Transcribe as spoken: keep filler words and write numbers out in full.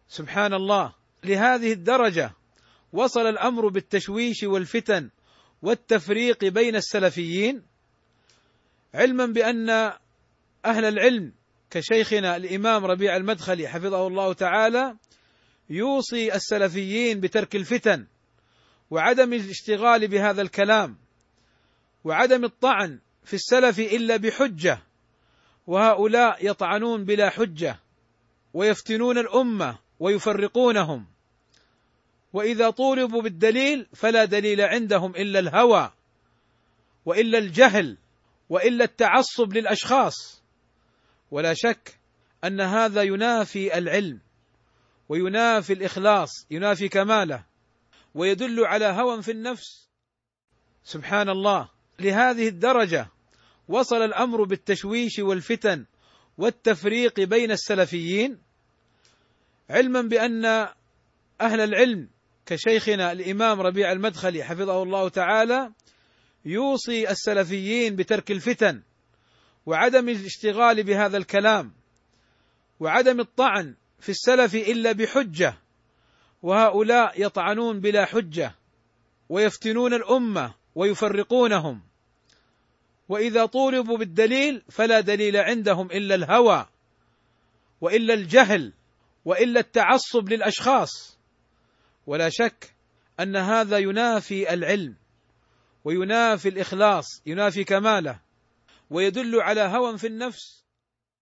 سبحان الله، لهذه الدرجة وصل الأمر بالتشويش والفتن والتفريق بين السلفيين، علما بأن أهل العلم كشيخنا الإمام ربيع المدخلي حفظه الله تعالى يوصي السلفيين بترك الفتن وعدم الاشتغال بهذا الكلام وعدم الطعن في السلف إلا بحجة، وهؤلاء يطعنون بلا حجة ويفتنون الأمة ويفرقونهم، وإذا طولبوا بالدليل فلا دليل عندهم إلا الهوى وإلا الجهل وإلا التعصب للأشخاص. ولا شك أن هذا ينافي العلم وينافي الإخلاص، ينافي كماله، ويدل على هوى في النفس. سبحان الله، لهذه الدرجة وصل الأمر بالتشويش والفتن والتفريق بين السلفيين، علما بأن أهل العلم كشيخنا الإمام ربيع المدخلي حفظه الله تعالى يوصي السلفيين بترك الفتن وعدم الاشتغال بهذا الكلام وعدم الطعن في السلف إلا بحجة، وهؤلاء يطعنون بلا حجة ويفتنون الأمة ويفرقونهم، وإذا طولبوا بالدليل فلا دليل عندهم إلا الهوى وإلا الجهل وإلا التعصب للأشخاص. ولا شك أن هذا ينافي العلم وينافي الإخلاص، ينافي كماله، ويدل على هوى في النفس.